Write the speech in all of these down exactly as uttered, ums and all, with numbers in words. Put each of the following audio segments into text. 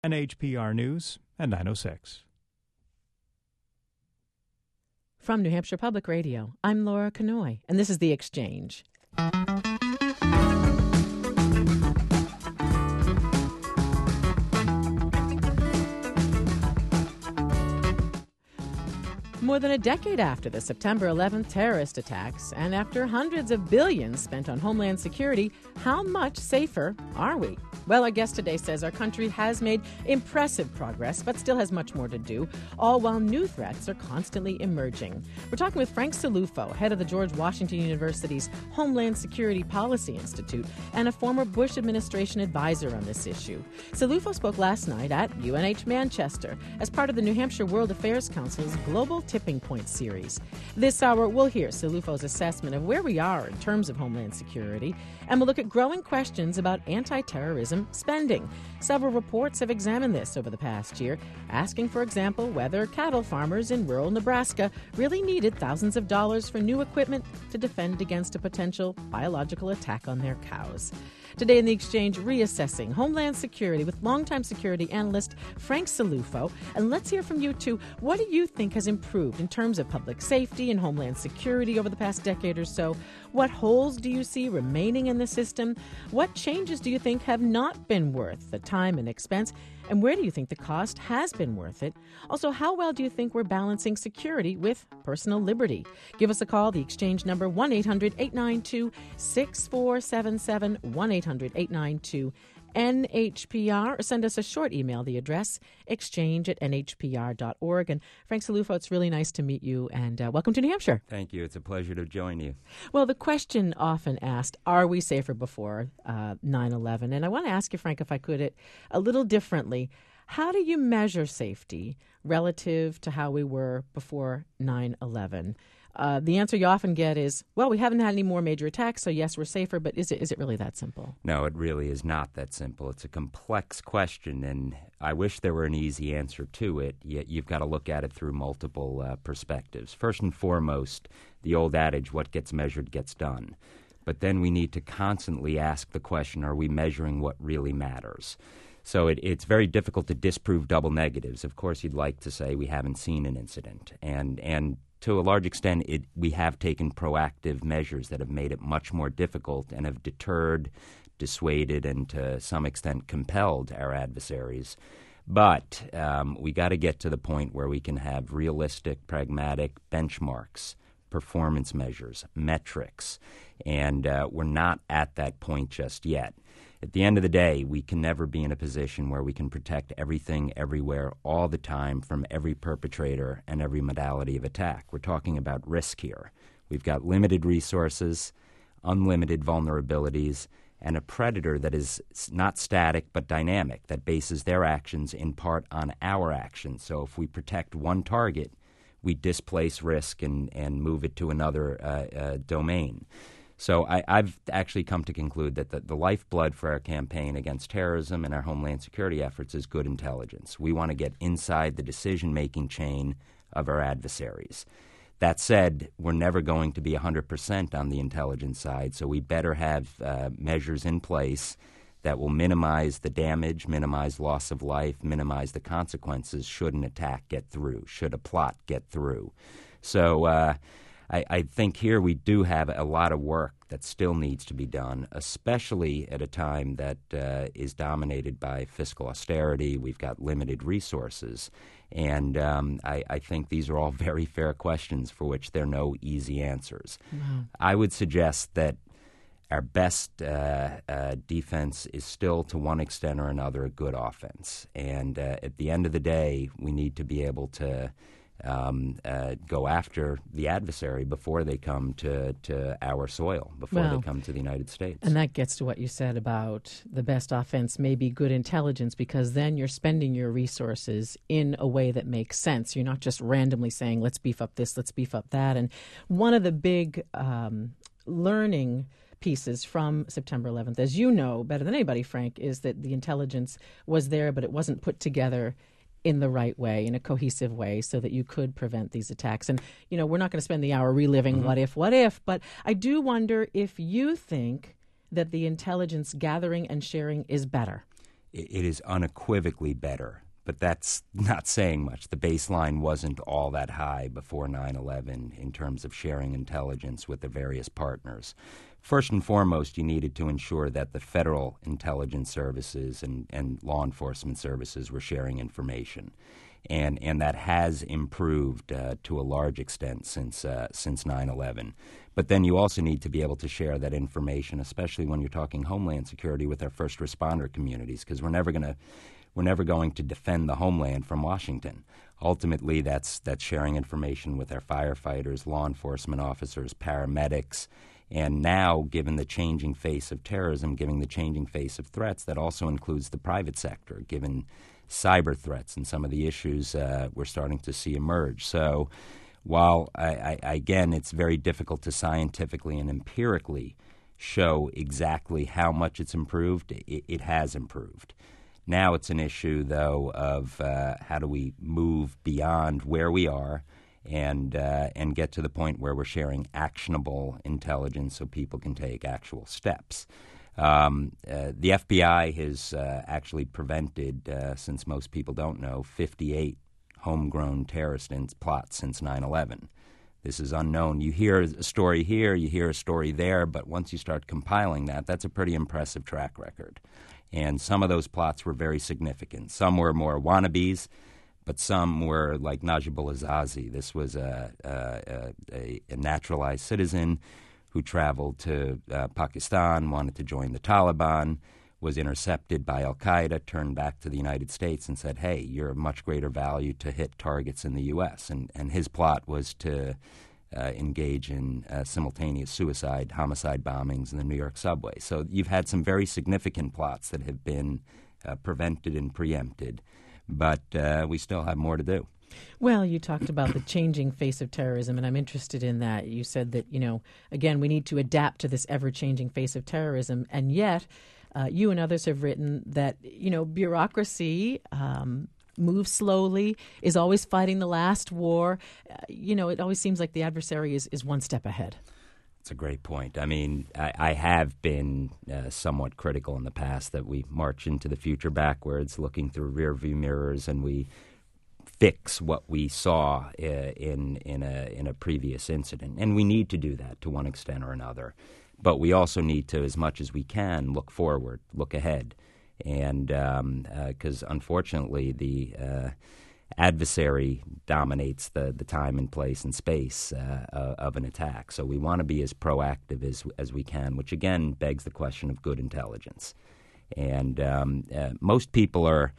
N H P R News at nine oh six. From New Hampshire Public Radio, I'm Laura Kanoy, and this is The Exchange. More than a decade after the September eleventh terrorist attacks, and after hundreds of billions spent on Homeland Security, how much safer are we? Well, our guest today says our country has made impressive progress, but still has much more to do, all while new threats are constantly emerging. We're talking with Frank Cilluffo, head of the George Washington University's Homeland Security Policy Institute, and a former Bush administration advisor on this issue. Cilluffo spoke last night at U N H Manchester as part of the New Hampshire World Affairs Council's Global Tipping Point series. This hour, we'll hear Cillufo's assessment of where we are in terms of Homeland Security, and we'll look at growing questions about anti-terrorism spending. Several reports have examined this over the past year, asking, for example, whether cattle farmers in rural Nebraska really needed thousands of dollars for new equipment to defend against a potential biological attack on their cows. Today in The Exchange, reassessing Homeland Security with longtime security analyst Frank Cilluffo. And let's hear from you, too. What do you think has improved in terms of public safety and Homeland Security over the past decade or so? What holes do you see remaining in the system? What changes do you think have not been worth the time and expense? And where do you think the cost has been worth it? Also, how well do you think we're balancing security with personal liberty? Give us a call. The Exchange number, one eight hundred eight nine two six four seven seven, one eight hundred eight nine two N H P R, or send us a short email. The address, exchange at n h p r dot org. And Frank Cilluffo, it's really nice to meet you, and uh, welcome to New Hampshire. Thank you. It's a pleasure to join you. Well, the question often asked, are we safer before uh, nine eleven? And I want to ask you, Frank, if I could, it a little differently. How do you measure safety relative to how we were before nine eleven? Uh, the answer you often get is, well, we haven't had any more major attacks, so yes, we're safer, but is it is it really that simple? No, it really is not that simple. It's a complex question, and I wish there were an easy answer to it, yet you've got to look at it through multiple uh, perspectives. First and foremost, the old adage, what gets measured gets done. But then we need to constantly ask the question, are we measuring what really matters? So it, it's very difficult to disprove double negatives. Of course, you'd like to say we haven't seen an incident, and and to a large extent, it, we have taken proactive measures that have made it much more difficult and have deterred, dissuaded, and to some extent compelled our adversaries. But um, we got to get to the point where we can have realistic, pragmatic benchmarks, performance measures, metrics, and uh, we're not at that point just yet. At the end of the day, we can never be in a position where we can protect everything, everywhere, all the time from every perpetrator and every modality of attack. We're talking about risk here. We've got limited resources, unlimited vulnerabilities, and a predator that is not static but dynamic, that bases their actions in part on our actions. So if we protect one target, we displace risk and, and move it to another uh, uh, domain. So I, I've actually come to conclude that the, the lifeblood for our campaign against terrorism and our Homeland Security efforts is good intelligence. We want to get inside the decision-making chain of our adversaries. That said, we're never going to be one hundred percent on the intelligence side, so we better have uh, measures in place that will minimize the damage, minimize loss of life, minimize the consequences should an attack get through, should a plot get through. So uh, I, I think here we do have a lot of work that still needs to be done, especially at a time that uh, is dominated by fiscal austerity. We've got limited resources. And um, I, I think these are all very fair questions for which there are no easy answers. Mm-hmm. I would suggest that our best uh, uh, defense is still, to one extent or another, a good offense. And uh, at the end of the day, we need to be able to um, uh, go after the adversary before they come to, to our soil, before well, they come to the United States. And that gets to what you said about the best offense may be good intelligence, because then you're spending your resources in a way that makes sense. You're not just randomly saying, let's beef up this, let's beef up that. And one of the big um, learning pieces from September eleventh, as you know better than anybody, Frank, is that the intelligence was there, but it wasn't put together in the right way, in a cohesive way, so that you could prevent these attacks. And, you know, we're not going to spend the hour reliving mm-hmm. what if, what if, but I do wonder if you think that the intelligence gathering and sharing is better. it is unequivocally better. But that's not saying much. The baseline wasn't all that high before nine eleven in terms of sharing intelligence with the various partners. First and foremost, you needed to ensure that the federal intelligence services and, and law enforcement services were sharing information. And and that has improved uh, to a large extent since uh, since nine eleven. But then you also need to be able to share that information, especially when you're talking Homeland Security, with our first responder communities, because we're never going to we're never going to defend the homeland from Washington. Ultimately, that's that's sharing information with our firefighters, law enforcement officers, paramedics. And now, given the changing face of terrorism, given the changing face of threats, that also includes the private sector, given cyber threats and some of the issues uh, we're starting to see emerge. So while, I, I, again, it's very difficult to scientifically and empirically show exactly how much it's improved, it, it has improved. Now it's an issue, though, of uh, how do we move beyond where we are and uh, and get to the point where we're sharing actionable intelligence so people can take actual steps. Um, uh, the F B I has uh, actually prevented, uh, since most people don't know, fifty-eight homegrown terrorist plots since nine eleven. This is unknown. You hear a story here, you hear a story there, but once you start compiling that, that's a pretty impressive track record. And some of those plots were very significant. Some were more wannabes, but some were like Najibullah Zazi. This was a, a, a, a naturalized citizen who traveled to uh, Pakistan, wanted to join the Taliban, was intercepted by al-Qaeda, turned back to the United States and said, hey, you're of much greater value to hit targets in the U S. And, and his plot was to uh, engage in uh, simultaneous suicide, homicide bombings in the New York subway. So you've had some very significant plots that have been uh, prevented and preempted. But uh, we still have more to do. Well, you talked about the changing face of terrorism, and I'm interested in that. You said that, you know, again, we need to adapt to this ever-changing face of terrorism, and yet uh, you and others have written that, you know, bureaucracy um, moves slowly, is always fighting the last war. Uh, you know, it always seems like the adversary is, is one step ahead. That's a great point. I mean, I, I have been uh, somewhat critical in the past that we march into the future backwards, looking through rearview mirrors, and we fix what we saw uh, in in a in a previous incident. And we need to do that to one extent or another. But we also need to, as much as we can, look forward, look ahead. And because, um, uh, unfortunately, the uh, adversary dominates the, the time and place and space uh, uh, of an attack. So we want to be as proactive as as we can, which again begs the question of good intelligence. And um, uh, most people are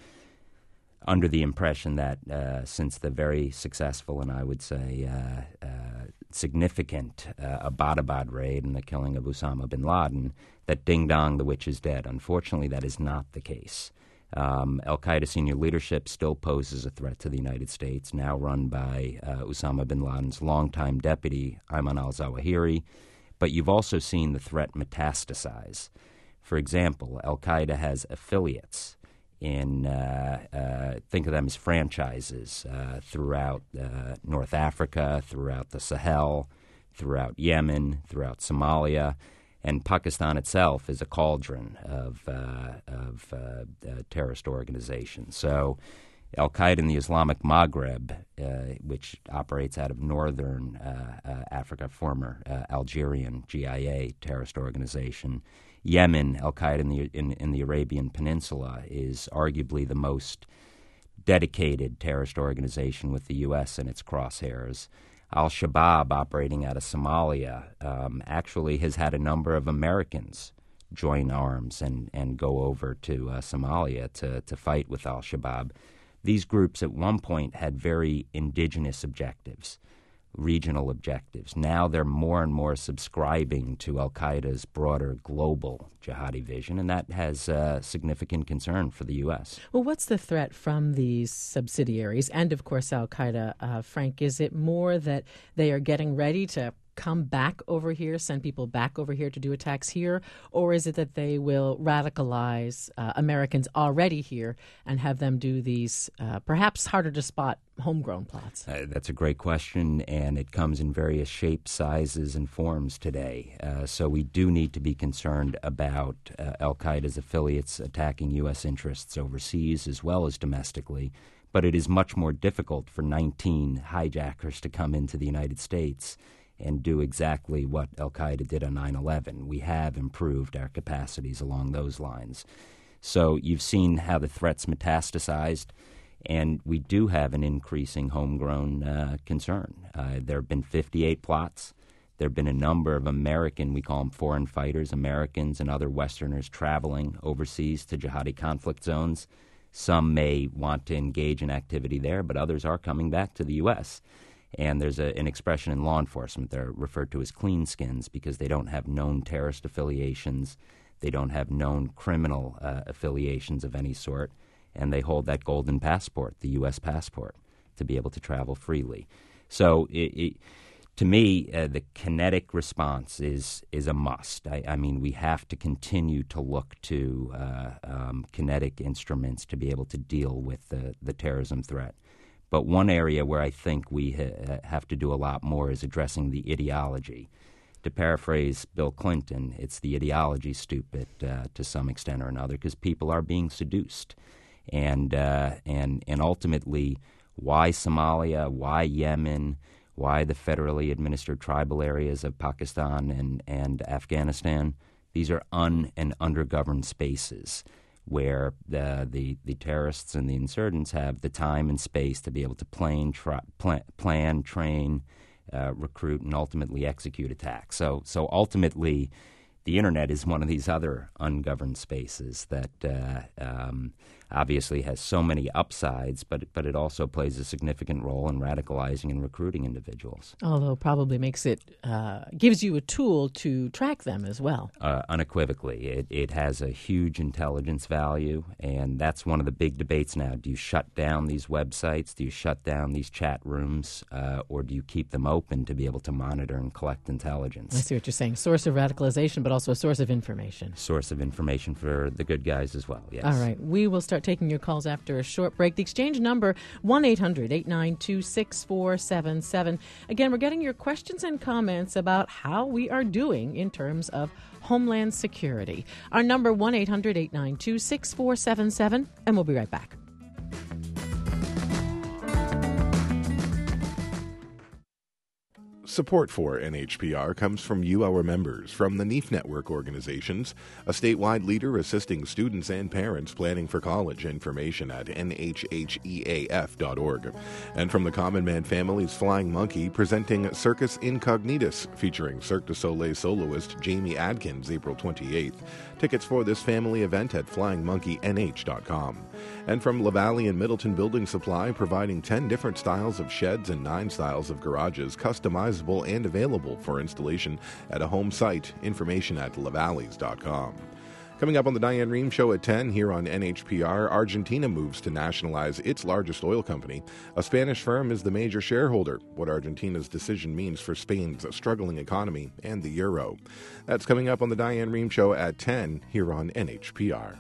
under the impression that uh, since the very successful and I would say uh, uh, significant uh, Abbottabad raid and the killing of Osama bin Laden, that ding dong, the witch is dead. Unfortunately, that is not the case. Um, al-Qaeda senior leadership still poses a threat to the United States, now run by uh, Osama bin Laden's longtime deputy, Ayman al-Zawahiri. But you've also seen the threat metastasize. For example, al-Qaeda has affiliates in, uh, uh, think of them as franchises uh, throughout uh, North Africa, throughout the Sahel, throughout Yemen, throughout Somalia. And Pakistan itself is a cauldron of, uh, of uh, uh, terrorist organizations. So al-Qaeda in the Islamic Maghreb, uh, which operates out of northern uh, uh, Africa, former uh, Algerian G I A terrorist organization. Yemen, al-Qaeda in the, in, in the Arabian Peninsula, is arguably the most dedicated terrorist organization with the U S in its crosshairs. Al-Shabaab, operating out of Somalia, um, actually has had a number of Americans join arms and, and go over to uh, Somalia to, to fight with Al-Shabaab. These groups at one point had very indigenous objectives, regional objectives. Now they're more and more subscribing to al-Qaeda's broader global jihadi vision, and that has uh, significant concern for the U S. Well, what's the threat from these subsidiaries and, of course, al-Qaeda, uh, Frank? Is it more that they are getting ready to come back over here, send people back over here to do attacks here? Or is it that they will radicalize uh, Americans already here and have them do these uh, perhaps harder to spot homegrown plots? Uh, that's a great question, and it comes in various shapes, sizes, and forms today. Uh, so we do need to be concerned about uh, al-Qaeda's affiliates attacking U S interests overseas as well as domestically. But it is much more difficult for nineteen hijackers to come into the United States and do exactly what al-Qaeda did on nine eleven. We have improved our capacities along those lines. So you've seen how the threat's metastasized, and we do have an increasing homegrown uh, concern. Uh, there have been fifty-eight plots. There have been a number of American, we call them foreign fighters, Americans and other Westerners traveling overseas to jihadi conflict zones. Some may want to engage in activity there, but others are coming back to the U S And there's a, an expression in law enforcement. They're referred to as cleanskins because they don't have known terrorist affiliations. They don't have known criminal uh, affiliations of any sort. And they hold that golden passport, the U S passport, to be able to travel freely. So it, it, to me, uh, the kinetic response is is a must. I, I mean, we have to continue to look to uh, um, kinetic instruments to be able to deal with the, the terrorism threat. But one area where I think we ha- have to do a lot more is addressing the ideology. To paraphrase Bill Clinton, it's the ideology stupid uh, to some extent or another because people are being seduced. And, uh, and, and ultimately, why Somalia, why Yemen, why the federally administered tribal areas of Pakistan and, and Afghanistan? These are un- and undergoverned spaces where the, the the terrorists and the insurgents have the time and space to be able to plan, tra- plan, plan train, uh, recruit, and ultimately execute attacks. So, so ultimately, the Internet is one of these other ungoverned spaces that uh, um, obviously has so many upsides, but but it also plays a significant role in radicalizing and recruiting individuals. Although probably makes it, uh, gives you a tool to track them as well. Uh, unequivocally. It, it has a huge intelligence value, and that's one of the big debates now. Do you shut down these websites? Do you shut down these chat rooms? Uh, or do you keep them open to be able to monitor and collect intelligence? I see what you're saying. Source of radicalization, but also a source of information. Source of information for the good guys as well, yes. All right. We will start taking your calls after a short break. The exchange number, one eight hundred eight nine two six four seven seven. Again, we're getting your questions and comments about how we are doing in terms of Homeland Security. Our number, one eight hundred eight nine two six four seven seven, and we'll be right back. Support for N H P R comes from you, our members, from the N E F Network organizations, a statewide leader assisting students and parents planning for college. Information at N H H E A F dot org. And from the Common Man Family's Flying Monkey, presenting Circus Incognitus, featuring Cirque du Soleil soloist Jamie Adkins, April twenty-eighth. Tickets for this family event at flying monkey n h dot com. And from LaValle and Middleton Building Supply, providing ten different styles of sheds and nine styles of garages, customizable and available for installation at a home site. Information at lavalleys dot com. Coming up on the Diane Rehm Show at ten here on N H P R, Argentina moves to nationalize its largest oil company. A Spanish firm is the major shareholder. What Argentina's decision means for Spain's struggling economy and the euro. That's coming up on the Diane Rehm Show at ten here on N H P R.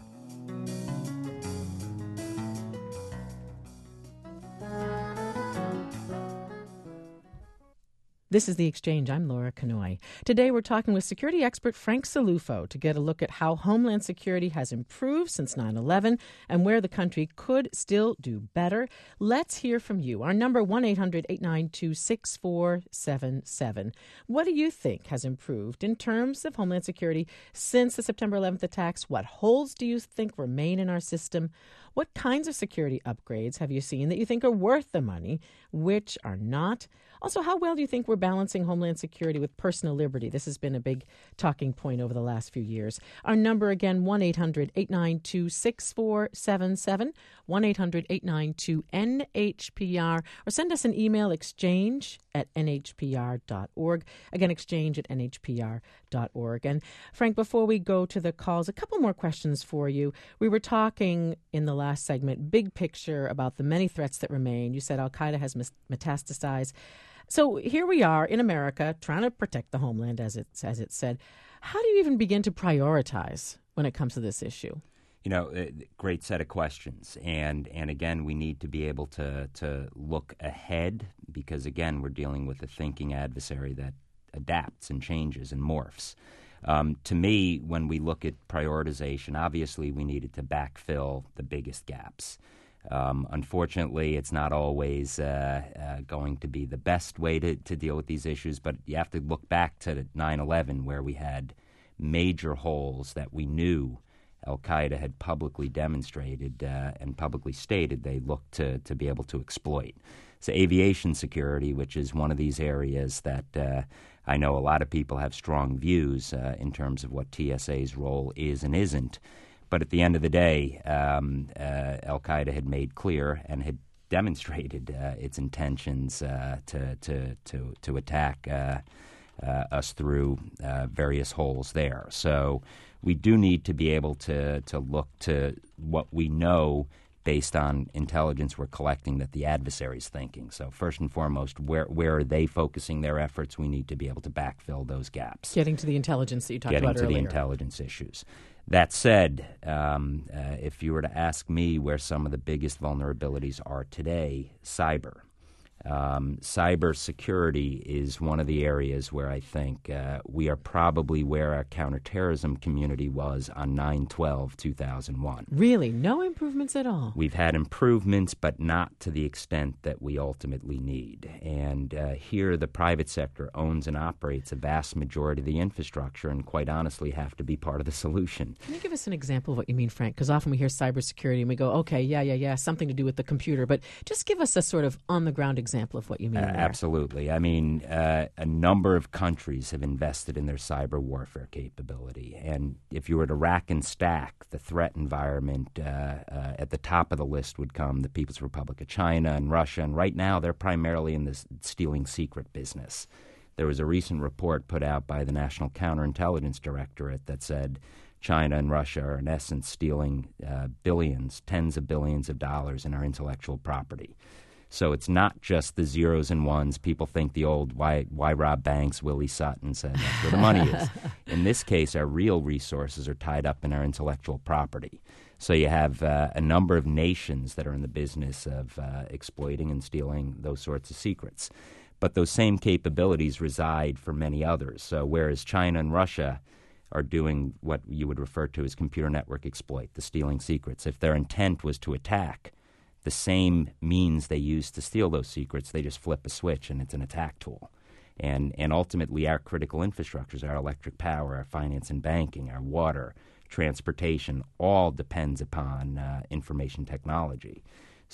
This is The Exchange. I'm Laura Kanoy. Today we're talking with security expert Frank Cilluffo to get a look at how Homeland Security has improved since nine eleven and where the country could still do better. Let's hear from you. Our number, one eight hundred eight nine two six four seven seven. What do you think has improved in terms of Homeland Security since the September eleventh attacks? What holes do you think remain in our system? What kinds of security upgrades have you seen that you think are worth the money, which are not? Also, how well do you think we're balancing Homeland Security with personal liberty? This has been a big talking point over the last few years. Our number again, one eight hundred eight nine two six four seven seven, one eight hundred eight nine two N H P R, or send us an email, exchange at N H P R dot org. Again, exchange at N H P R dot org. And Frank, before we go to the calls, a couple more questions for you. We were talking in the last segment, big picture, about the many threats that remain. You said al-Qaeda has metastasized. So here we are in America trying to protect the homeland, as it's, as it's said. How do you even begin to prioritize when it comes to this issue? You know, uh, great set of questions. And and again, we need to be able to, to look ahead because, again, we're dealing with a thinking adversary that adapts and changes and morphs. Um, to me, when we look at prioritization, obviously we needed to backfill the biggest gaps. Um, unfortunately, it's not always uh, uh, going to be the best way to, to deal with these issues, but you have to look back to nine eleven where we had major holes that we knew Al-Qaeda had publicly demonstrated uh, and publicly stated they looked to, to be able to exploit. So aviation security, which is one of these areas that uh, I know a lot of people have strong views uh, in terms of what T S A's role is and isn't. But at the end of the day, um, uh, Al-Qaeda had made clear and had demonstrated uh, its intentions uh, to, to, to, to attack uh, uh, us through uh, various holes there. So we do need to be able to, to look to what we know based on intelligence we're collecting that the adversary's thinking. So first and foremost, where where are they focusing their efforts? We need to be able to backfill those gaps. Getting to the intelligence that you talked Getting about to earlier. the intelligence issues. That said, um, uh, if you were to ask me where some of the biggest vulnerabilities are today, cyber. Um, cyber security is one of the areas where I think uh, we are probably where our counterterrorism community was on nine twelve two thousand one. Really? No improvements at all? We've had improvements, but not to the extent that we ultimately need. And uh, here the private sector owns and operates a vast majority of the infrastructure and quite honestly have to be part of the solution. Can you give us an example of what you mean, Frank? Because often we hear cybersecurity and we go, okay, yeah, yeah, yeah, something to do with the computer. But just give us a sort of on-the-ground example. example of what you mean Uh, there. absolutely. I mean, uh, a number of countries have invested in their cyber warfare capability. And if you were to rack and stack the threat environment, uh, uh, at the top of the list would come the People's Republic of China and Russia. And right now, they're primarily in this stealing secret business. There was a recent report put out by the National Counterintelligence Directorate that said China and Russia are, in essence, stealing uh, billions, tens of billions of dollars in our intellectual property. So it's not just the zeros and ones. People think the old why, why rob banks, Willie Sutton said that's where the money is. In this case, our real resources are tied up in our intellectual property. So you have uh, a number of nations that are in the business of uh, exploiting and stealing those sorts of secrets. But those same capabilities reside for many others. So whereas China and Russia are doing what you would refer to as computer network exploit, the stealing secrets, if their intent was to attack, the same means they use to steal those secrets, they just flip a switch and it's an attack tool. And and ultimately our critical infrastructures, our electric power, our finance and banking, our water, transportation, all depends upon uh, information technology.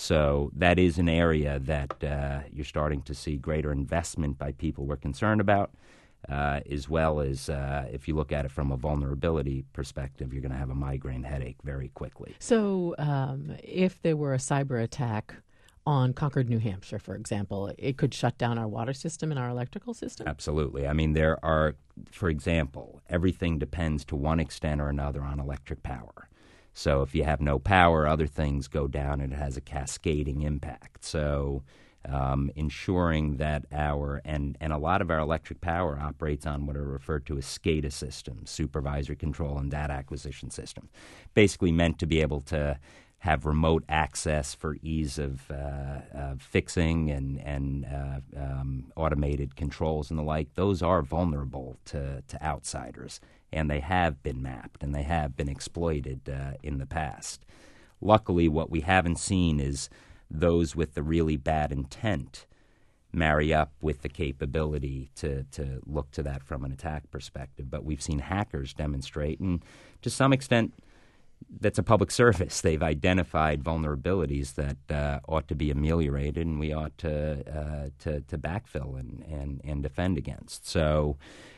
So that is an area that uh, you're starting to see greater investment by people we're concerned about, uh, as well as uh, if you look at it from a vulnerability perspective, you're going to have a migraine headache very quickly. So um, if there were a cyber attack on Concord, New Hampshire, for example, it could shut down our water system and our electrical system? Absolutely. I mean, there are, for example, everything depends to one extent or another on electric power. So if you have no power, other things go down and it has a cascading impact. So um, ensuring that our, and, and a lot of our electric power operates on what are referred to as SCADA systems, supervisory control and data acquisition system, basically meant to be able to have remote access for ease of, uh, of fixing and, and uh, um, automated controls and the like. Those are vulnerable to, to outsiders, and they have been mapped and they have been exploited uh, in the past. Luckily, what we haven't seen is those with the really bad intent marry up with the capability to, to look to that from an attack perspective. But we've seen hackers demonstrate, and to some extent, that's a public service. They've identified vulnerabilities that uh, ought to be ameliorated, and we ought to uh, to, to backfill and, and, and defend against. So,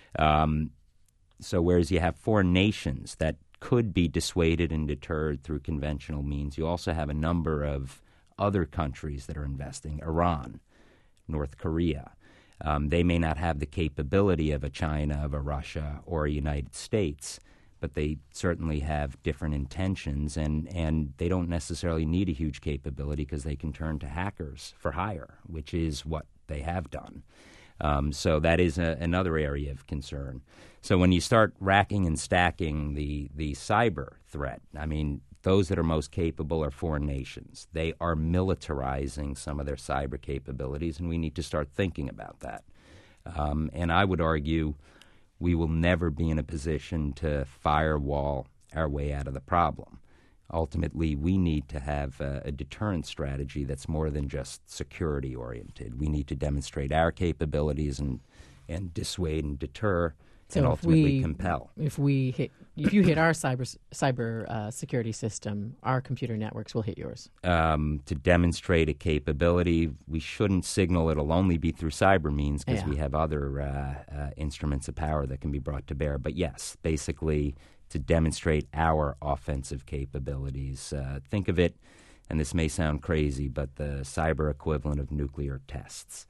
um, so whereas you have foreign nations that could be dissuaded and deterred through conventional means, you also have a number of other countries that are investing. Iran, North Korea. Um, they may not have the capability of a China, of a Russia, or a United States, but they certainly have different intentions, and, and they don't necessarily need a huge capability because they can turn to hackers for hire, which is what they have done. Um, so that is a, another area of concern. So when you start racking and stacking the, the cyber threat, I mean, those that are most capable are foreign nations. They are militarizing some of their cyber capabilities, and we need to start thinking about that. Um, and I would argue we will never be in a position to firewall our way out of the problem. Ultimately, we need to have a, a deterrent strategy that's more than just security-oriented. We need to demonstrate our capabilities and, and dissuade and deter so and ultimately we, compel. If we hit, if you hit our cyber cyber uh, security system, our computer networks will hit yours. Um, to demonstrate a capability, we shouldn't signal it'll only be through cyber means because Yeah. we have other uh, uh, instruments of power that can be brought to bear. But yes, basically to demonstrate our offensive capabilities. Uh, think of it, and this may sound crazy, but the cyber equivalent of nuclear tests.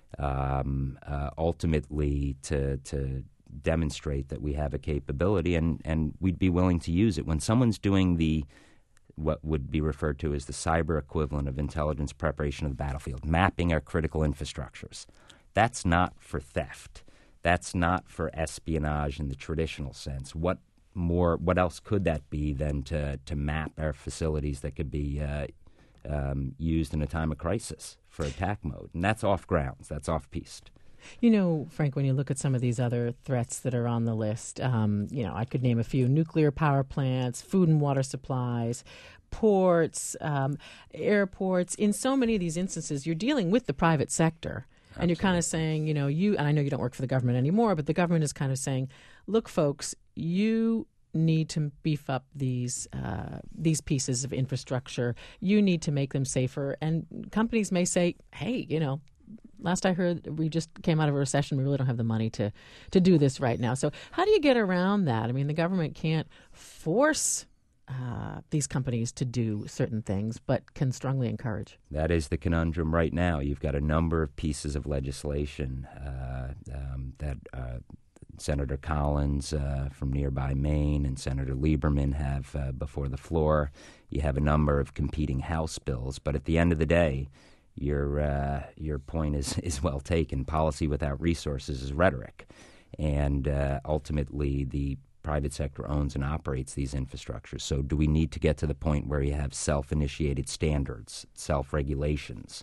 Um, uh, ultimately, to to demonstrate that we have a capability, and, and we'd be willing to use it. When someone's doing the what would be referred to as the cyber equivalent of intelligence preparation of the battlefield, mapping our critical infrastructures, that's not for theft. That's not for espionage in the traditional sense. What more? What else could that be than to, to map our facilities that could be uh, um, used in a time of crisis for attack mode? And that's off grounds. That's off piste. You know, Frank, when you look at some of these other threats that are on the list, um, you know, I could name a few: nuclear power plants, food and water supplies, ports, um, airports. In so many of these instances, you're dealing with the private sector. Absolutely. And you're kind of saying, you know, you, and I know you don't work for the government anymore, but the government is kind of saying, look, folks, you need to beef up these uh, these pieces of infrastructure. You need to make them safer. And companies may say, hey, you know, last I heard, we just came out of a recession. We really don't have the money to, to do this right now. So how do you get around that? I mean, the government can't force Uh, these companies to do certain things, but can strongly encourage. That is the conundrum right now. You've got a number of pieces of legislation uh, um, that uh, Senator Collins uh, from nearby Maine and Senator Lieberman have uh, before the floor. You have a number of competing House bills, but at the end of the day, your uh, your point is, is well taken. Policy without resources is rhetoric, and uh, ultimately the private sector owns and operates these infrastructures. So do we need to get to the point where you have self-initiated standards, self-regulations,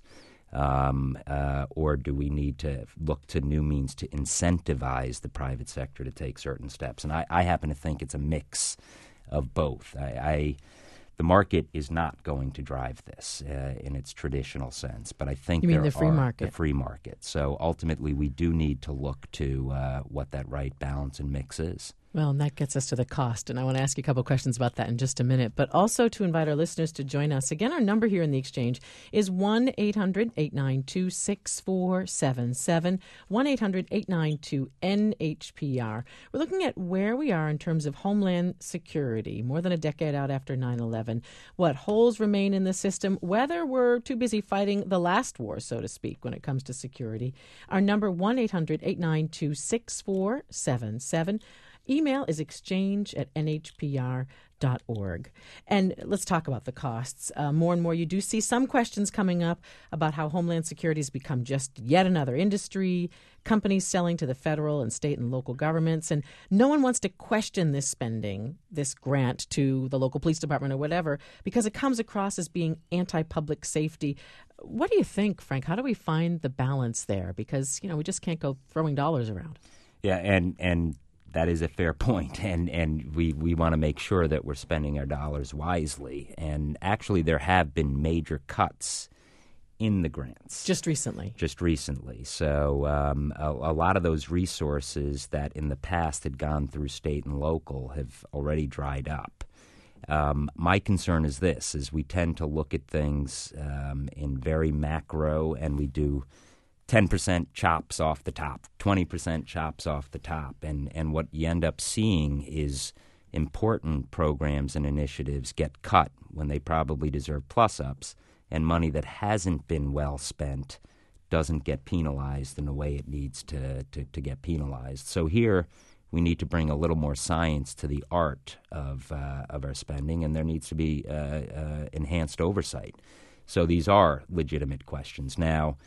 um, uh, or do we need to look to new means to incentivize the private sector to take certain steps? And I, I happen to think it's a mix of both. I, I the market is not going to drive this uh, in its traditional sense, but I think you mean there the free are market. the free market. So ultimately, we do need to look to uh, what that right balance and mix is. Well, and that gets us to the cost, and I want to ask you a couple questions about that in just a minute, but also to invite our listeners to join us. Again, our number here in the Exchange is one eight hundred eight nine two six four seven seven, one eight hundred eight nine two N H P R. We're looking at where we are in terms of homeland security, more than a decade out after nine eleven, what holes remain in the system, whether we're too busy fighting the last war, so to speak, when it comes to security. Our number, one eight hundred eight nine two six four seven seven. Email is exchange at n h p r dot org. And let's talk about the costs. Uh, more and more, you do see some questions coming up about how Homeland Security has become just yet another industry, companies selling to the federal and state and local governments. And no one wants to question this spending, this grant to the local police department or whatever, because it comes across as being anti-public safety. What do you think, Frank? How do we find the balance there? Because, you know, we just can't go throwing dollars around. Yeah, and and that is a fair point, and, and we, we want to make sure that we're spending our dollars wisely. And actually, there have been major cuts in the grants. Just recently. Just recently. So um, a, a lot of those resources that in the past had gone through state and local have already dried up. Um, my concern is this, is we tend to look at things um, in very macro, and we do ten percent chops off the top, twenty percent chops off the top. And, and what you end up seeing is important programs and initiatives get cut when they probably deserve plus-ups, and money that hasn't been well spent doesn't get penalized in the way it needs to, to, to get penalized. So here we need to bring a little more science to the art of, uh, of our spending, and there needs to be uh, uh, enhanced oversight. So these are legitimate questions. Now,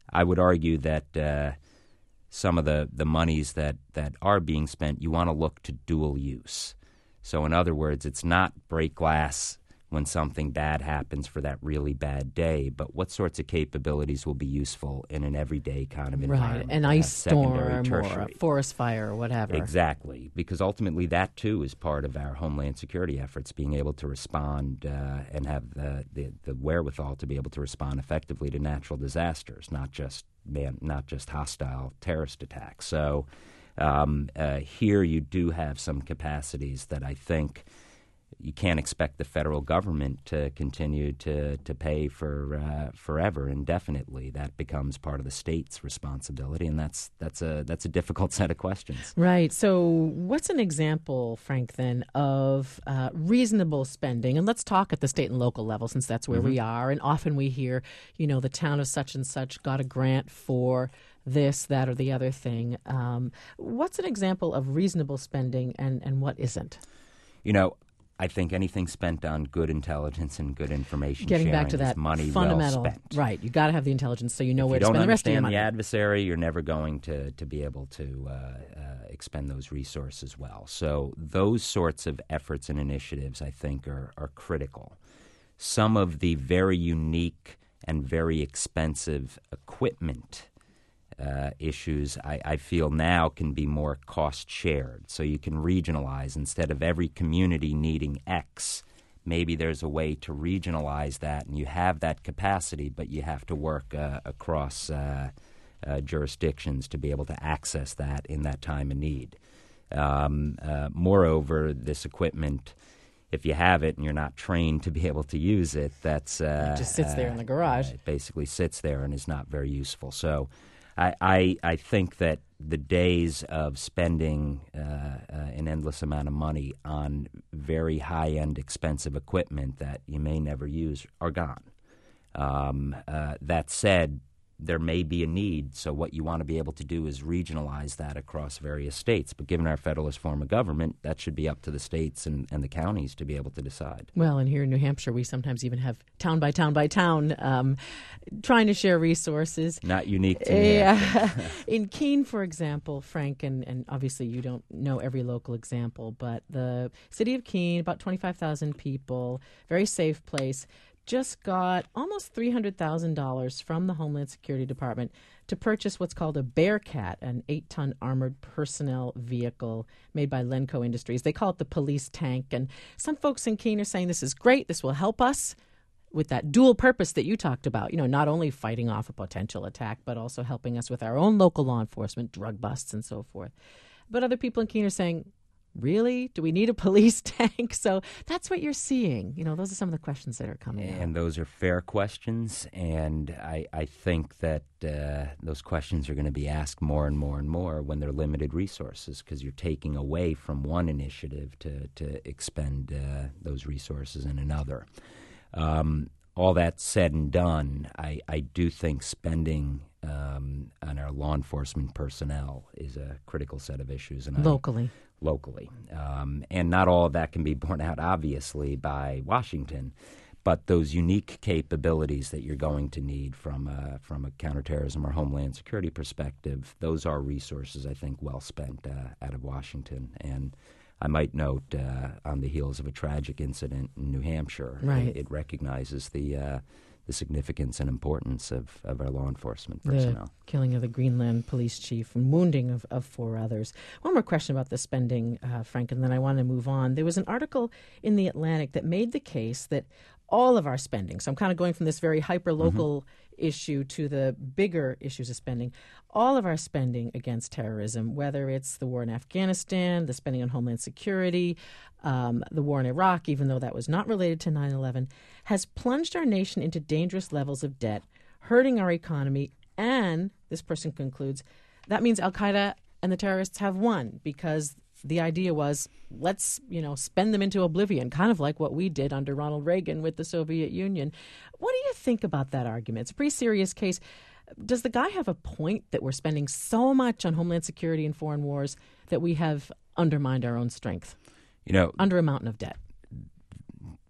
I would argue that uh, some of the, the monies that, that are being spent, you want to look to dual use. So in other words, it's not break glass when something bad happens for that really bad day, but what sorts of capabilities will be useful in an everyday kind of environment? Right, an ice storm or a forest fire or whatever. Exactly, because ultimately that too is part of our homeland security efforts, being able to respond uh, and have the, the, the wherewithal to be able to respond effectively to natural disasters, not just man, not just hostile terrorist attacks. So um, uh, here you do have some capacities that I think you can't expect the federal government to continue to, to pay for uh, forever, indefinitely. That becomes part of the state's responsibility, and that's that's a that's a difficult set of questions. Right. So what's an example, Frank, then, of uh, reasonable spending? And let's talk at the state and local level, since that's where mm-hmm. we are. And often we hear, you know, the town of such and such got a grant for this, that, or the other thing. Um, what's an example of reasonable spending, and, and what isn't? You know, I think anything spent on good intelligence and good information Getting sharing back to that is money fundamental, well spent. Right. You got to have the intelligence so you know if where you to spend the rest of your don't money. understand the adversary, you're never going to, to be able to uh, uh, expend those resources well. So those sorts of efforts and initiatives, I think, are, are critical. Some of the very unique and very expensive equipment Uh, issues, I, I feel now can be more cost shared. So you can regionalize. Instead of every community needing X, maybe there's a way to regionalize that, and you have that capacity, but you have to work uh, across uh, uh, jurisdictions to be able to access that in that time of need. Um, uh, moreover, this equipment, if you have it and you're not trained to be able to use it, that's uh, it just sits there in the garage. Uh, it basically sits there and is not very useful. So I, I, I think that the days of spending uh, uh, an endless amount of money on very high-end, expensive equipment that you may never use are gone. Um, uh, that said, there may be a need, so what you want to be able to do is regionalize that across various states. But given our federalist form of government, that should be up to the states and, and the counties to be able to decide. Well, and here in New Hampshire, we sometimes even have town by town by town um, trying to share resources. Not unique to New Hampshire. In Keene, for example, Frank, and, and obviously you don't know every local example, but the city of Keene, about twenty-five thousand people, very safe place, just got almost three hundred thousand dollars from the Homeland Security Department to purchase what's called a Bearcat, an eight-ton armored personnel vehicle made by Lenco Industries. They call it the police tank. And some folks in Keene are saying this is great. This will help us with that dual purpose that you talked about, you know, not only fighting off a potential attack, but also helping us with our own local law enforcement, drug busts, and so forth. But other people in Keene are saying, really? Do we need a police tank? So that's what you're seeing. You know, those are some of the questions that are coming up. And those are fair questions, and I, I think that uh, those questions are going to be asked more and more and more when they're limited resources, because you're taking away from one initiative to, to expend uh, those resources in another. Um, all that said and done, I, I do think spending um, on our law enforcement personnel is a critical set of issues. And locally. I, locally. Um, and not all of that can be borne out, obviously, by Washington. But those unique capabilities that you're going to need from a, from a counterterrorism or homeland security perspective, those are resources, I think, well spent uh, out of Washington. And I might note, uh, on the heels of a tragic incident in New Hampshire, right. it, it recognizes the uh, the significance and importance of, of our law enforcement personnel. The killing of the Greenland police chief and wounding of, of four others. One more question about the spending, uh, Frank, and then I want to move on. There was an article in The Atlantic that made the case that all of our spending, so I'm kind of going from this very hyper-local mm-hmm. issue to the bigger issues of spending, all of our spending against terrorism, whether it's the war in Afghanistan, the spending on Homeland Security, um, the war in Iraq, even though that was not related to nine eleven, has plunged our nation into dangerous levels of debt, hurting our economy, and, this person concludes, that means Al-Qaeda and the terrorists have won, because the idea was, let's, you know, spend them into oblivion, kind of like what we did under Ronald Reagan with the Soviet Union. What do you think about that argument? It's a pretty serious case. Does the guy have a point that we're spending so much on Homeland Security and foreign wars that we have undermined our own strength? You know, under a mountain of debt.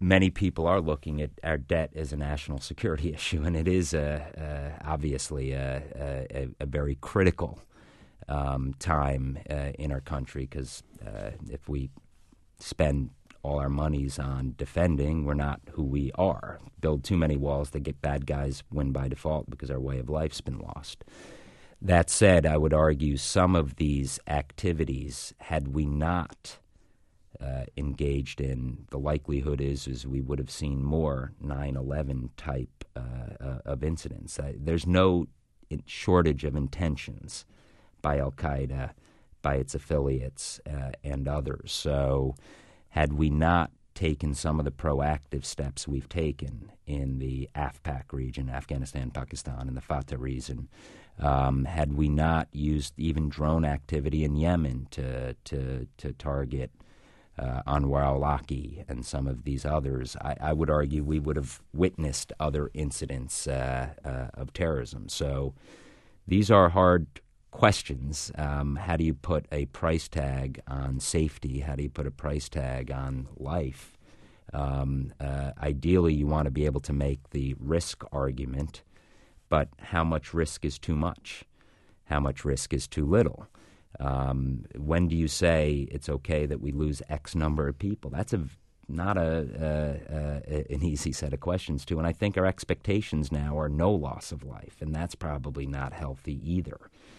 many people are looking at our debt as a national security issue, and it is a, a, obviously a, a, a very critical um, time uh, in our country, because uh, if we spend all our monies on defending, we're not who we are. Build too many walls that get bad guys win by default because our way of life's been lost. That said, I would argue some of these activities, had we not uh, engaged in, the likelihood is is we would have seen more nine eleven type uh, uh, of incidents. Uh, there's no shortage of intentions by Al-Qaeda, by its affiliates, uh, and others. So had we not taken some of the proactive steps we've taken in the AfPak region, Afghanistan, Pakistan, and the Fatah region, um, had we not used even drone activity in Yemen to to, to target uh, Anwar al-Awlaki and some of these others, I, I would argue we would have witnessed other incidents uh, uh, of terrorism. So these are hard questions. Um, how do you put a price tag on safety? How do you put a price tag on life? Um, uh, ideally, you want to be able to make the risk argument, but how much risk is too much? How much risk is too little? Um, when do you say it's okay that we lose X number of people? That's a not a, a, a an easy set of questions to, and I think our expectations now are no loss of life, and that's probably not healthy either.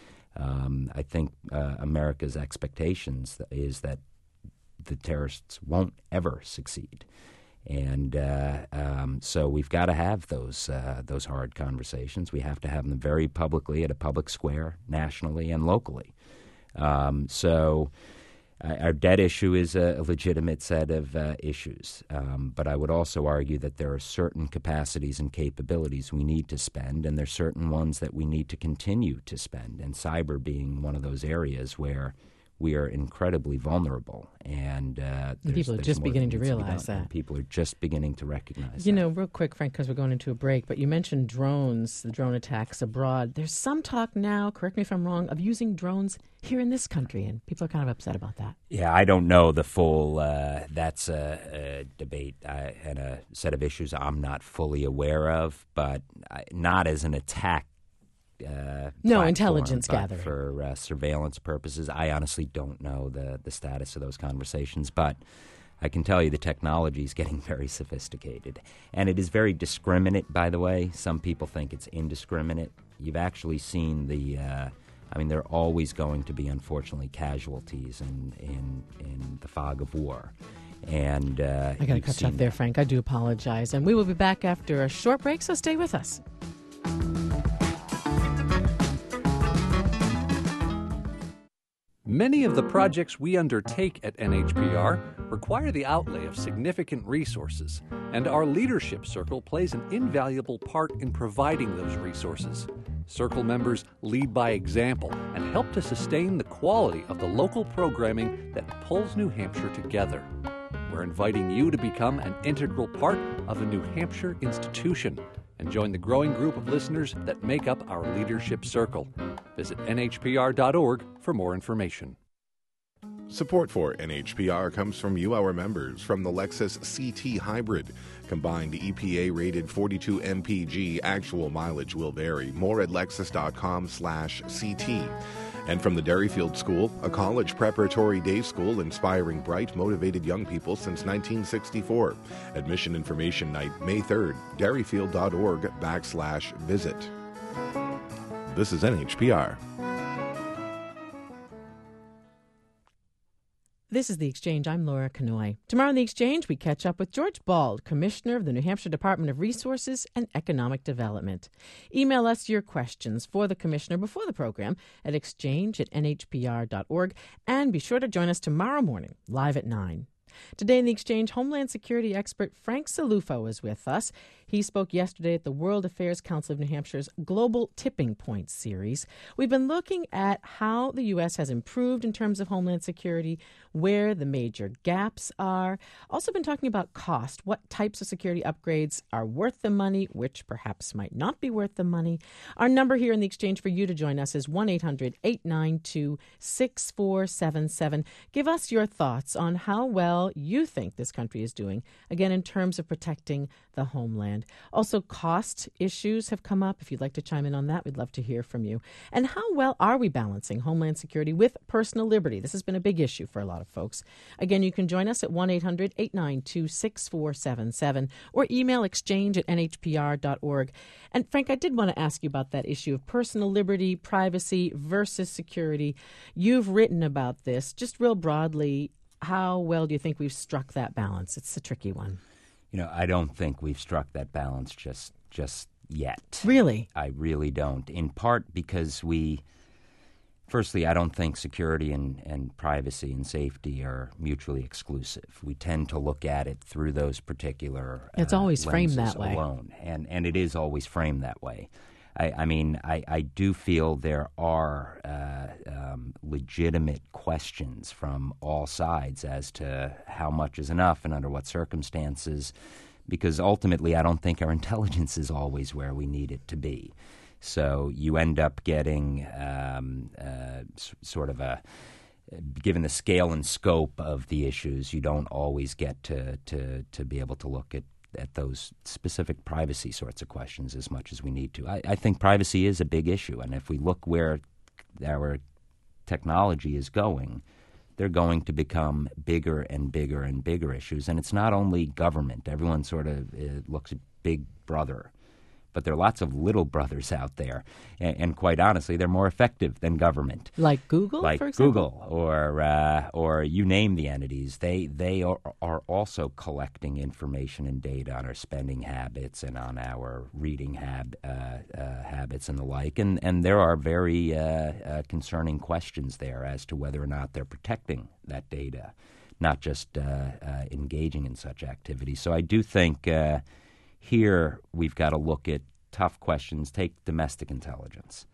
Um, I think uh, America's expectations is that the terrorists won't ever succeed, and uh, um, so we've got to have those uh, those hard conversations. We have to have them very publicly at a public square, nationally and locally. Um, so uh, our debt issue is a, a legitimate set of uh, issues, um, but I would also argue that there are certain capacities and capabilities we need to spend, and there's certain ones that we need to continue to spend, and cyber being one of those areas where we are incredibly vulnerable, and uh, and people are just beginning to realize that. People are just beginning to recognize You that. know, real quick, Frank, because we're going into a break, but you mentioned drones, the drone attacks abroad. There's some talk now, correct me if I'm wrong, of using drones here in this country, and people are kind of upset about that. Yeah, I don't know the full, uh, that's a, a debate uh, and a set of issues I'm not fully aware of, but I, not as an attack. Uh, no, platform, intelligence gathering. For uh, surveillance purposes. I honestly don't know the, the status of those conversations, but I can tell you the technology is getting very sophisticated. And it is very discriminate, by the way. Some people think it's indiscriminate. You've actually seen the, uh, I mean, there are always going to be, unfortunately, casualties in, in, in the fog of war. And uh, I got to cut you off there, Frank. I do apologize. And we will be back after a short break, so stay with us. Many of the projects we undertake at N H P R require the outlay of significant resources, and our Leadership Circle plays an invaluable part in providing those resources. Circle members lead by example and help to sustain the quality of the local programming that pulls New Hampshire together. We're inviting you to become an integral part of a New Hampshire institution and join the growing group of listeners that make up our Leadership Circle. Visit N H P R dot org for more information. Support for N H P R comes from you, our members, from the Lexus C T Hybrid. Combined E P A-rated forty-two M P G, actual mileage will vary. More at lexus dot com slash C T. And from the Derryfield School, a college preparatory day school inspiring bright, motivated young people since nineteen sixty-four. Admission information night, May third, derryfield dot org backslash visit. This is N H P R. This is The Exchange. I'm Laura Kanoy. Tomorrow on The Exchange, we catch up with George Bald, Commissioner of the New Hampshire Department of Resources and Economic Development. Email us your questions for the Commissioner before the program at exchange at N H P R dot org, and be sure to join us tomorrow morning, live at nine. Today in The Exchange, Homeland Security expert Frank Cillufo is with us. He He spoke yesterday at the World Affairs Council of New Hampshire's Global Tipping Point series. We've been looking at how the U S has improved in terms of homeland security, where the major gaps are. Also been talking about cost, what types of security upgrades are worth the money, which perhaps might not be worth the money. Our number here in the exchange for you to join us is one eight hundred eight nine two six four seven seven. Give us your thoughts on how well you think this country is doing, again, in terms of protecting the homeland. Also, cost issues have come up. If you'd like to chime in on that, we'd love to hear from you. And how well are we balancing homeland security with personal liberty? This has been a big issue for a lot of folks. Again, you can join us at one eight hundred eight nine two six four seven seven or email exchange at n h p r dot org. And Frank, I did want to ask you about that issue of personal liberty, privacy versus security. You've written about this. Just real broadly, how well do you think we've struck that balance? It's a tricky one. You know, I don't think we've struck that balance just just yet. Really? I really don't. In part because we, firstly, I don't think security and, and privacy and safety are mutually exclusive. We tend to look at it through those particular uh, It's always framed lenses that way. alone, and, and it is always framed that way. I, I mean, I, I do feel there are uh, um, legitimate questions from all sides as to how much is enough and under what circumstances, because ultimately I don't think our intelligence is always where we need it to be. So you end up getting um, uh, s- sort of a, given the scale and scope of the issues, you don't always get to, to, to be able to look at at those specific privacy sorts of questions as much as we need to. I, I think privacy is a big issue, and if we look where our technology is going, they're going to become bigger and bigger and bigger issues. And it's not only government. Everyone sort of uh, looks at Big Brother, but there are lots of little brothers out there, and, and quite honestly, they're more effective than government. Like Google, like for example? Google, or uh, or you name the entities. They they are, are also collecting information and data on our spending habits and on our reading hab, uh, uh, habits and the like. And and there are very uh, uh, concerning questions there as to whether or not they're protecting that data, not just uh, uh, engaging in such activity. So I do think. Uh, Here, we've got to look at tough questions. Take domestic intelligence.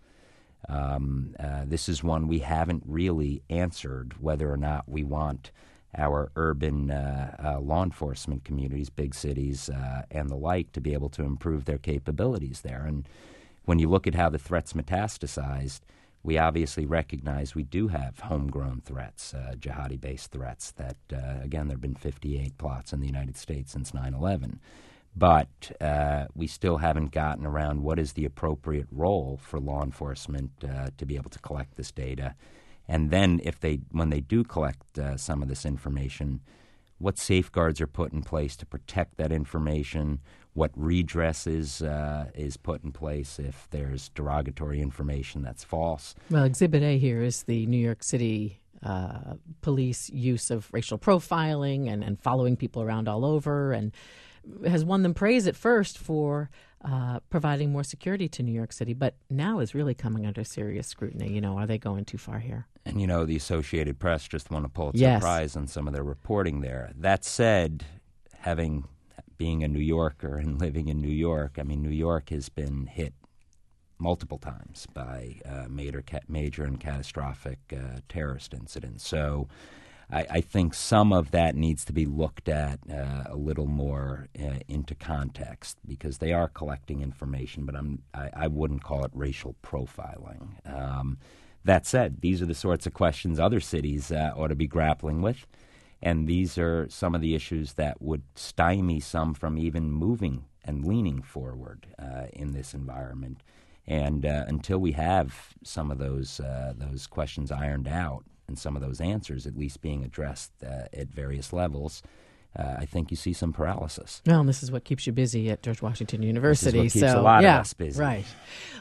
Um, uh, this is one we haven't really answered, whether or not we want our urban uh, uh, law enforcement communities, big cities, uh, and the like, to be able to improve their capabilities there. And when you look at how the threats metastasized, we obviously recognize we do have homegrown threats, uh, jihadi-based threats that, uh, again, there have been fifty-eight plots in the United States since nine eleven. But uh, we still haven't gotten around what is the appropriate role for law enforcement uh, to be able to collect this data. And then if they, when they do collect uh, some of this information, what safeguards are put in place to protect that information, what redress is, uh, is put in place if there's derogatory information that's false. Well, Exhibit A here is the New York City uh, police use of racial profiling and, and following people around all over, and has won them praise at first for uh, providing more security to New York City, but now is really coming under serious scrutiny. You know, are they going too far here? And, you know, the Associated Press just won a Pulitzer Yes. Prize on some of their reporting there. That said, having being a New Yorker and living in New York, I mean, New York has been hit multiple times by uh, major, major and catastrophic uh, terrorist incidents. So I, I think some of that needs to be looked at uh, a little more uh, into context, because they are collecting information, but I'm, I, I wouldn't call it racial profiling. Um, that said, these are the sorts of questions other cities uh, ought to be grappling with, and these are some of the issues that would stymie some from even moving and leaning forward uh, in this environment. And uh, until we have some of those uh, those questions ironed out, and some of those answers at least being addressed uh, at various levels, uh, I think you see some paralysis. Well, and this is what keeps you busy at George Washington University. This is what keeps so, a lot yeah, of us busy. Right.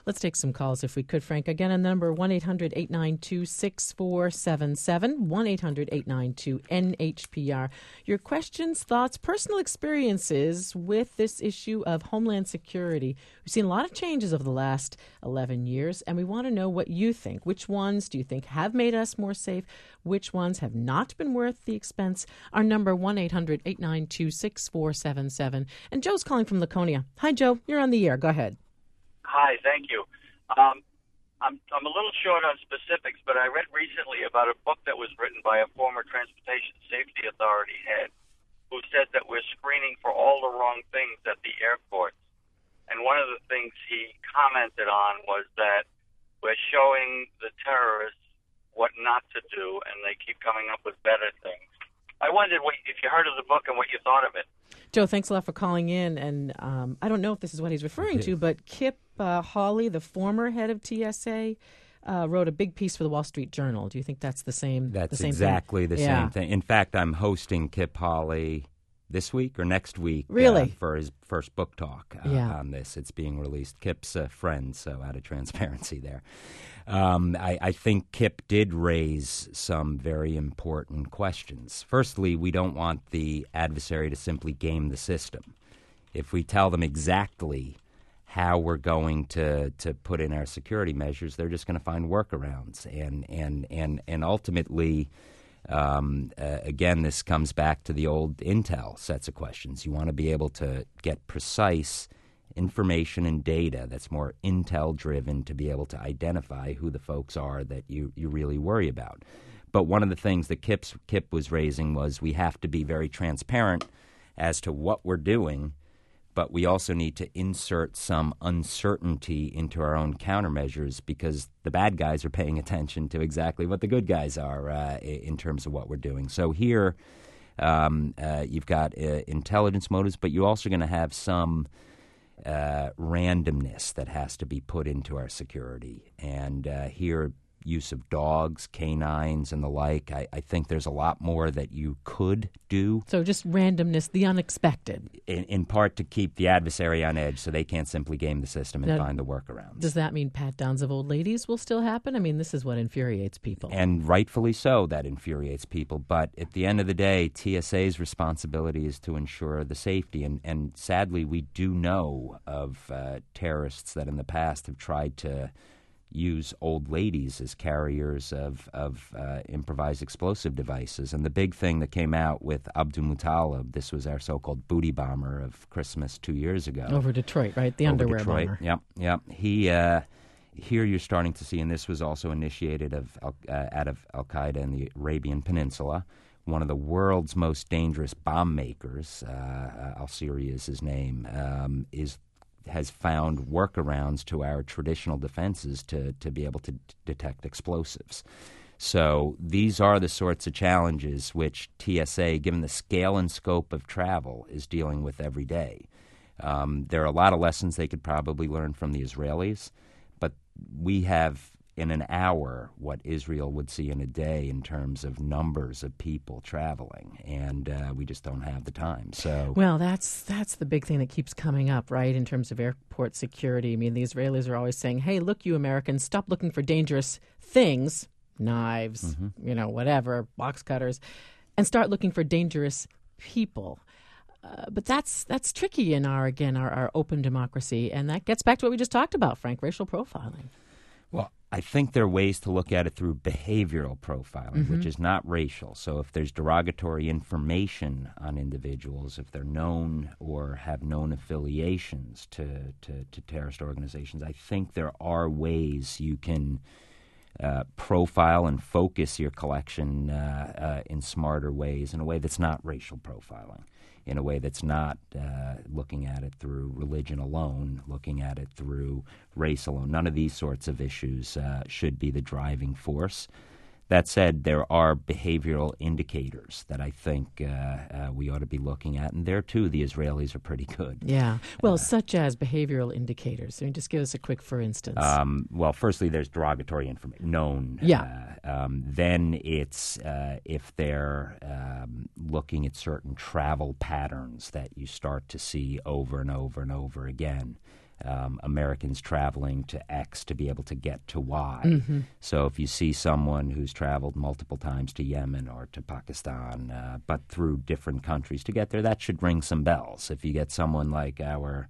Let's take some calls if we could, Frank. Again, a number one eight hundred eight nine two six four seven seven, one eight hundred eight nine two N H P R. Your questions, thoughts, personal experiences with this issue of Homeland Security. We've seen a lot of changes over the last eleven years, and we want to know what you think. Which ones do you think have made us more safe? Which ones have not been worth the expense? Our number, one eight hundred eight nine two six four seven seven. And Joe's calling from Laconia. Hi, Joe. You're on the air. Go ahead. Hi, thank you. Um, I'm, I'm a little short on specifics, but I read recently about a book that was written by a former Transportation Safety Authority head who said that we're screening for all the wrong things at the airports. And one of the things he commented on was that we're showing the terrorists what not to do, and they keep coming up with better things. I wondered what, if you heard of the book and what you thought of it. Joe, thanks a lot for calling in. And um, I don't know if this is what he's referring to, but Kip uh, Hawley, the former head of T S A, uh, wrote a big piece for the Wall Street Journal. Do you think that's the same? That's the same exactly thing? the yeah. same thing. In fact, I'm hosting Kip Hawley this week or next week. Really? Uh, for his first book talk uh, yeah. on this. It's being released. Kip's a friend, so out of transparency there. Um, I, I think Kip did raise some very important questions. Firstly, we don't want the adversary to simply game the system. If we tell them exactly how we're going to, to put in our security measures, they're just going to find workarounds. And, and, and, and ultimately, um, uh, again, this comes back to the old intel sets of questions. You want to be able to get precise information and data that's more intel-driven to be able to identify who the folks are that you, you really worry about. But one of the things that Kip's, Kip was raising was we have to be very transparent as to what we're doing, but we also need to insert some uncertainty into our own countermeasures because the bad guys are paying attention to exactly what the good guys are uh, in terms of what we're doing. So here um, uh, you've got uh, intelligence motives, but you're also going to have some Uh, randomness that has to be put into our security. And uh, here, use of dogs, canines, and the like, I, I think there's a lot more that you could do. So just randomness, the unexpected. In, in part to keep the adversary on edge so they can't simply game the system and Now, find the workarounds. Does that mean pat-downs of old ladies will still happen? I mean, this is what infuriates people. And rightfully so, that infuriates people. But at the end of the day, T S A's responsibility is to ensure the safety. And, and sadly, we do know of uh, terrorists that in the past have tried to use old ladies as carriers of, of uh, improvised explosive devices. And the big thing that came out with Abdul Muttalib, this was our so-called booty bomber of Christmas two years ago. Over Detroit, right? The Over underwear Detroit. bomber. Yep, yep. He, uh, here you're starting to see, and this was also initiated of uh, out of Al-Qaeda in the Arabian Peninsula, one of the world's most dangerous bomb makers, uh, Al-Siri is his name, um, is has found workarounds to our traditional defenses to, to be able to d- detect explosives. So these are the sorts of challenges which T S A, given the scale and scope of travel, is dealing with every day. Um, there are a lot of lessons they could probably learn from the Israelis, but we have in an hour what Israel would see in a day in terms of numbers of people traveling, and uh, we just don't have the time. So, well, that's that's the big thing that keeps coming up, right, in terms of airport security. I mean, the Israelis are always saying, hey, look, you Americans, stop looking for dangerous things, knives, mm-hmm. you know, whatever, box cutters, and start looking for dangerous people. Uh, but that's that's tricky in our, again, our, our open democracy, and that gets back to what we just talked about, Frank, racial profiling. Well, I think there are ways to look at it through behavioral profiling, mm-hmm. which is not racial. So if there's derogatory information on individuals, if they're known or have known affiliations to, to, to terrorist organizations, I think there are ways you can uh, profile and focus your collection uh, uh, in smarter ways, in a way that's not racial profiling, in a way that's not uh, looking at it through religion alone, looking at it through race alone. None of these sorts of issues uh, should be the driving force. That said, there are behavioral indicators that I think uh, uh, we ought to be looking at, and there, too, the Israelis are pretty good. Yeah. Well, uh, such as behavioral indicators. I mean, just give us a quick for instance. Um, well, firstly, there's derogatory information, known. Yeah. Uh, um, then it's uh, if they're um, looking at certain travel patterns that you start to see over and over and over again. um, Americans traveling to X to be able to get to Y. Mm-hmm. So if you see someone who's traveled multiple times to Yemen or to Pakistan, uh, but through different countries to get there, that should ring some bells. If you get someone like our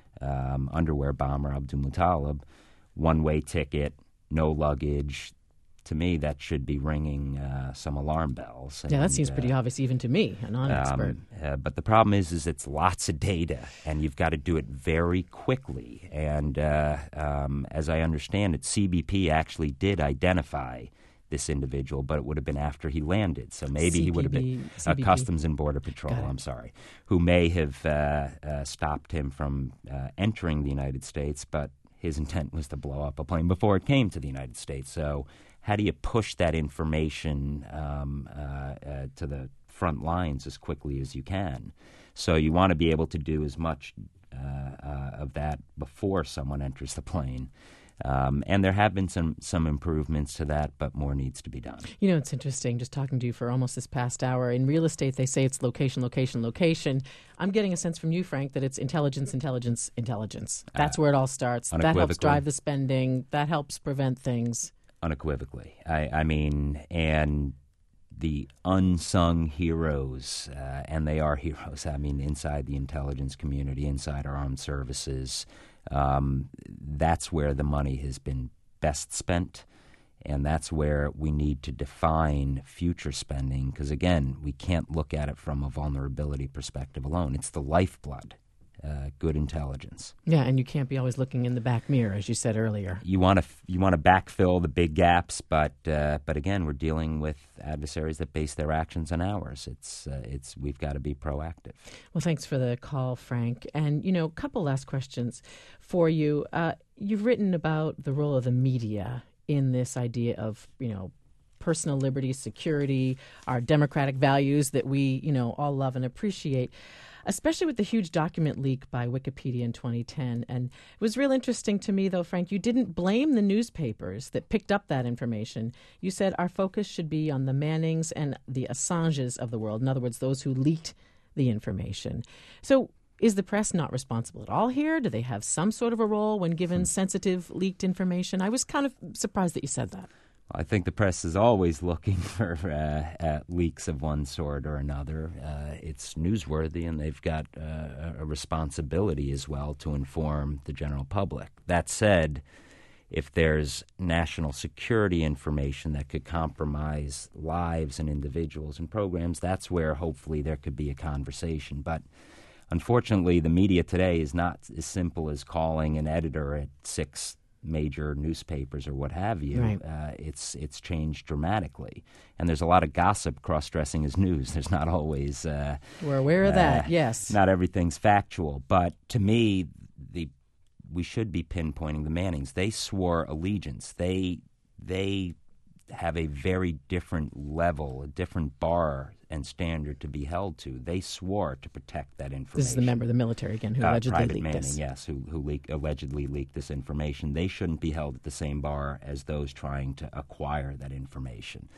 um, underwear bomber, Abdul Muttalib, one-way ticket, no luggage, to me, that should be ringing uh, some alarm bells. Yeah, that And, seems pretty uh, obvious even to me, a non-expert. Um, uh, but the problem is, is it's lots of data, and you've got to do it very quickly. And uh, um, as I understand it, C B P actually did identify this individual, but it would have been after he landed. So maybe he would have been C B P. uh, Customs and Border Patrol, I'm sorry, who may have uh, uh, stopped him from uh, entering the United States, but his intent was to blow up a plane before it came to the United States. So how do you push that information um, uh, uh, to the front lines as quickly as you can? So you want to be able to do as much uh, uh, of that before someone enters the plane. Um, and there have been some, some improvements to that, but more needs to be done. You know, it's interesting, just talking to you for almost this past hour. In real estate, they say it's location, location, location. I'm getting a sense from you, Frank, that it's intelligence, intelligence, intelligence. That's uh, where it all starts. That helps drive the spending. That helps prevent things. Unequivocally. I, I mean, and the unsung heroes, uh, and they are heroes, I mean, inside the intelligence community, inside our armed services, um, that's where the money has been best spent, and that's where we need to define future spending, because, again, we can't look at it from a vulnerability perspective alone. It's the lifeblood. Uh, good intelligence. Yeah, and you can't be always looking in the back mirror, as you said earlier. You want to f- you want to backfill the big gaps, but uh, but again, we're dealing with adversaries that base their actions on ours. It's uh, it's we've got to be proactive. Well, thanks for the call, Frank. And you know, a couple last questions for you. Uh, you've written about the role of the media in this idea of you know personal liberty, security, our democratic values that we you know all love and appreciate. Especially with the huge document leak by Wikipedia in twenty ten. And it was real interesting to me, though, Frank, you didn't blame the newspapers that picked up that information. You said our focus should be on the Mannings and the Assanges of the world. In other words, those who leaked the information. So is the press not responsible at all here? Do they have some sort of a role when given sensitive leaked information? I was kind of surprised that you said that. I think the press is always looking for uh, uh, leaks of one sort or another. Uh, it's newsworthy, and they've got uh, a responsibility as well to inform the general public. That said, if there's national security information that could compromise lives and individuals and programs, that's where hopefully there could be a conversation. But unfortunately, the media today is not as simple as calling an editor at six major newspapers or what have you. Right. Uh, it's it's changed dramatically, and there's a lot of gossip cross-dressing as news. There's not always uh, we're aware of uh, that. Yes, not everything's factual, but to me, the we should be pinpointing the Mannings. They swore allegiance. They they have a very different level, a different bar and standard to be held to. They swore to protect that information. This is the member of the military, again, who uh, allegedly Private leaked Manning, this. yes, who, who leak, allegedly leaked this information. They shouldn't be held at the same bar as those trying to acquire that information.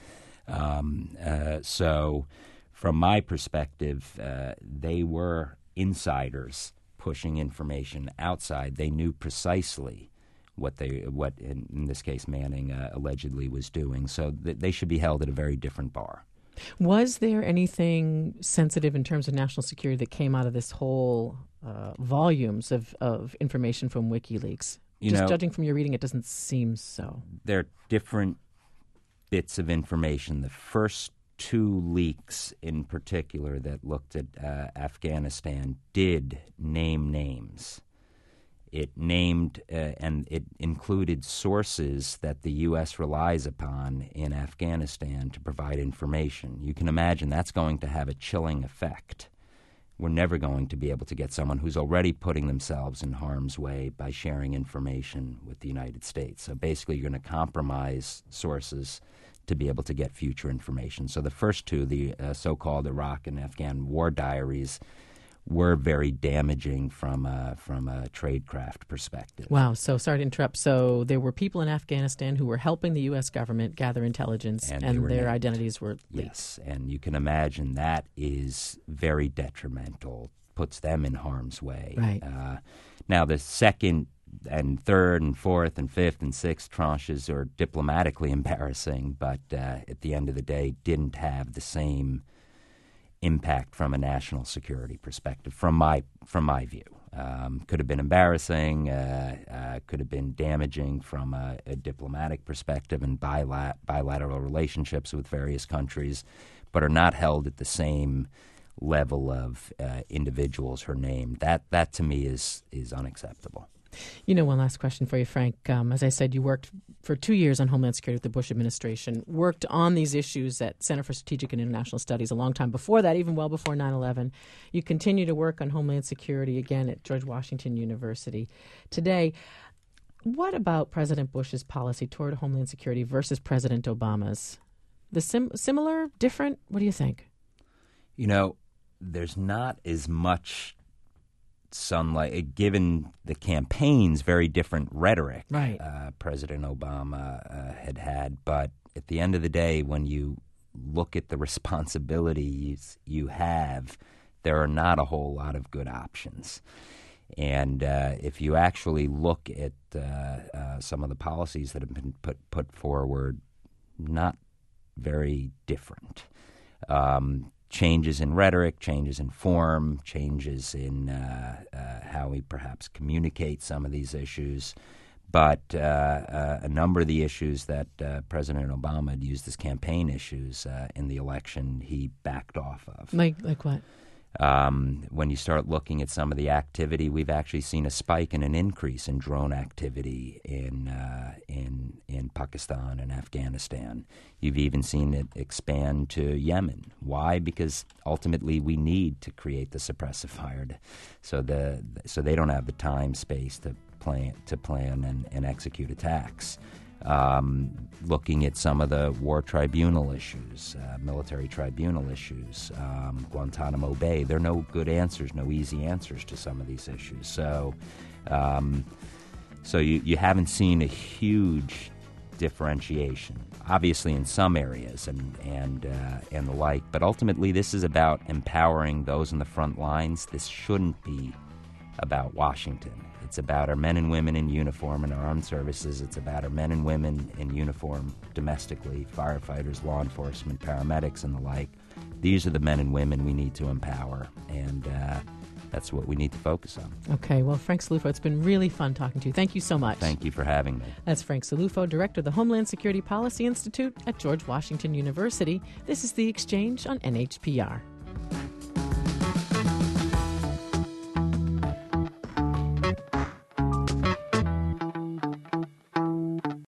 Um, uh, so from my perspective, uh, they were insiders pushing information outside. They knew precisely what they, what in, in this case Manning uh, allegedly was doing. So th- they should be held at a very different bar. Was there anything sensitive in terms of national security that came out of this whole uh, volumes of, of information from WikiLeaks? You Just know, judging from your reading, it doesn't seem so. There are different bits of information. The first two leaks in particular that looked at uh, Afghanistan did name names. It named uh, and it included sources that the U S relies upon in Afghanistan to provide information. You can imagine that's going to have a chilling effect. We're never going to be able to get someone who's already putting themselves in harm's way by sharing information with the United States. So basically you're going to compromise sources to be able to get future information. So the first two, the uh, so-called Iraq and Afghan war diaries, were very damaging from a, from a tradecraft perspective. Wow. So sorry to interrupt. So there were people in Afghanistan who were helping the U S government gather intelligence, And and, they were their named. identities were leaked. Yes, and you can imagine that is very detrimental, puts them in harm's way. Right. Uh, Now, the second and third and fourth and fifth and sixth tranches are diplomatically embarrassing, but uh, at the end of the day didn't have the same impact from a national security perspective, from my from my view. Um, could have been embarrassing, uh, uh, could have been damaging from a, a diplomatic perspective and bilat- bilateral relationships with various countries, but are not held at the same level of uh, individuals who are named. That, that to me is is unacceptable. You know, one last question for you, Frank. Um, as I said, you worked for two years on Homeland Security with the Bush administration, worked on these issues at Center for Strategic and International Studies a long time before that, even well before nine eleven. You continue to work on Homeland Security again at George Washington University today. What about President Bush's policy toward Homeland Security versus President Obama's? The sim- similar, different? What do you think? You know, there's not as much sunlight, given the campaign's very different rhetoric right. uh, President Obama uh, had had. But at the end of the day, when you look at the responsibilities you have, there are not a whole lot of good options. And uh, if you actually look at uh, uh, some of the policies that have been put, put forward, not very different. Um, Changes in rhetoric, changes in form, changes in uh, uh, how we perhaps communicate some of these issues. But uh, uh, a number of the issues that uh, President Obama had used as campaign issues uh, in the election, he backed off of. Like, like what? Um, when you start looking at some of the activity, we've actually seen a spike and an increase in drone activity in uh, in in Pakistan and Afghanistan. You've even seen it expand to Yemen. Why? Because ultimately we need to create the suppressive fire, to, so the so they don't have the time space to plan to plan and, and execute attacks. Um, looking at some of the war tribunal issues, uh, military tribunal issues, um, Guantanamo Bay. There are no good answers, no easy answers to some of these issues. So, um, so you, you haven't seen a huge differentiation, obviously in some areas and and uh, and the like. But ultimately, this is about empowering those in the front lines. This shouldn't be about Washington. It's about our men and women in uniform in our armed services. It's about our men and women in uniform domestically, firefighters, law enforcement, paramedics, and the like. These are the men and women we need to empower, and uh, that's what we need to focus on. Okay, well, Frank Cillufo, it's been really fun talking to you. Thank you so much. Thank you for having me. That's Frank Cillufo, Director of the Homeland Security Policy Institute at George Washington University. This is The Exchange on N H P R.